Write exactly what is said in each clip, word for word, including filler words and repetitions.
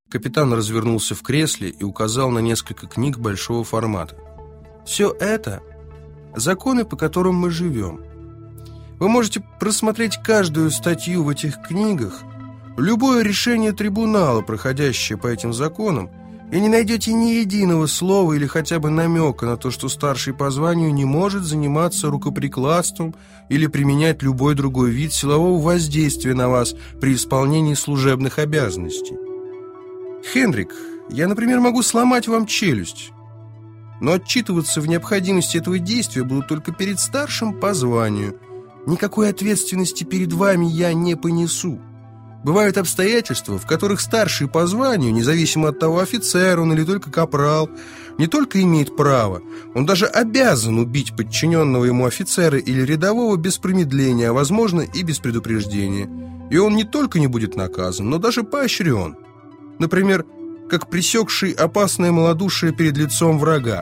Капитан развернулся в кресле и указал на несколько книг большого формата. «Все это – законы, по которым мы живем. Вы можете просмотреть каждую статью в этих книгах, любое решение трибунала, проходящее по этим законам, и не найдете ни единого слова или хотя бы намека на то, что старший по званию не может заниматься рукоприкладством или применять любой другой вид силового воздействия на вас при исполнении служебных обязанностей. Хендрик, я, например, могу сломать вам челюсть, но отчитываться в необходимости этого действия буду только перед старшим по званию. Никакой ответственности перед вами я не понесу. Бывают обстоятельства, в которых старший по званию, независимо от того, офицер он или только капрал, не только имеет право, он даже обязан убить подчиненного ему офицера или рядового без промедления, а возможно и без предупреждения. И он не только не будет наказан, но даже поощрен. Например, как пресекший опасное малодушие перед лицом врага.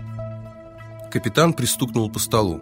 Капитан пристукнул по столу.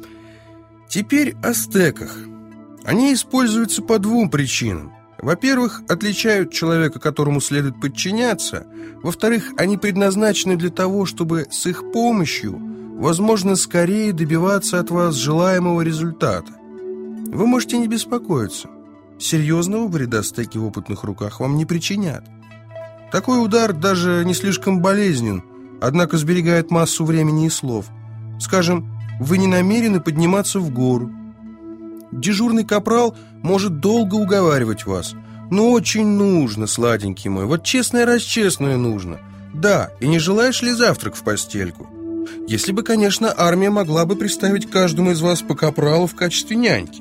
Теперь о стеках. Они используются по двум причинам. Во-первых, отличают человека, которому следует подчиняться. Во-вторых, они предназначены для того, чтобы с их помощью, возможно, скорее добиваться от вас желаемого результата. Вы можете не беспокоиться. Серьезного вреда стеки в опытных руках вам не причинят. Такой удар даже не слишком болезнен, однако сберегает массу времени и слов. Скажем, вы не намерены подниматься в гору. Дежурный капрал может долго уговаривать вас. Но очень нужно, сладенький мой, вот честное-расчестное нужно. Да, и не желаешь ли завтрак в постельку? Если бы, конечно, армия могла бы приставить каждому из вас по капралу в качестве няньки.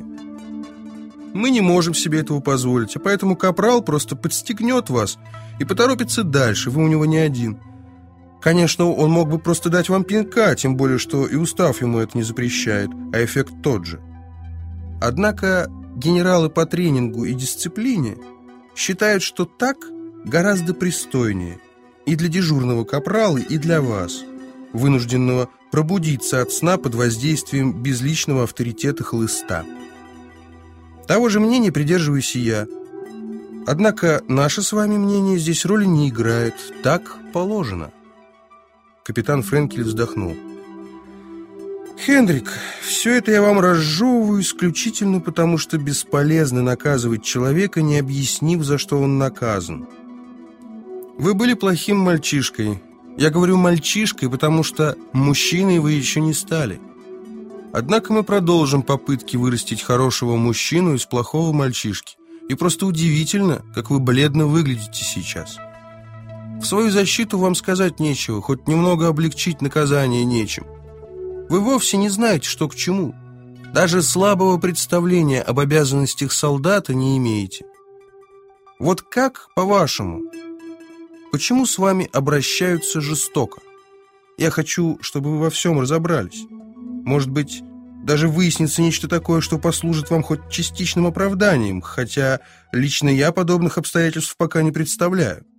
Мы не можем себе этого позволить, а поэтому капрал просто подстегнет вас и поторопится дальше, вы у него не один. Конечно, он мог бы просто дать вам пинка, тем более, что и устав ему это не запрещает, а эффект тот же. Однако генералы по тренингу и дисциплине считают, что так гораздо пристойнее и для дежурного капрала, и для вас, вынужденного пробудиться от сна под воздействием безличного авторитета хлыста. Того же мнения придерживаюсь и я. Однако наше с вами мнение здесь роли не играет. Так положено. Капитан Френкель вздохнул. Хендрик, все это я вам разжевываю исключительно потому, что бесполезно наказывать человека, не объяснив, за что он наказан. Вы были плохим мальчишкой. Я говорю мальчишкой, потому что мужчиной вы еще не стали. Однако мы продолжим попытки вырастить хорошего мужчину из плохого мальчишки. И просто удивительно, как вы бледно выглядите сейчас. В свою защиту вам сказать нечего, хоть немного облегчить наказание нечем. Вы вовсе не знаете, что к чему. Даже слабого представления об обязанностях солдата не имеете. Вот как, по-вашему, почему с вами обращаются жестоко? Я хочу, чтобы вы во всем разобрались. Может быть, даже выяснится нечто такое, что послужит вам хоть частичным оправданием, хотя лично я подобных обстоятельств пока не представляю.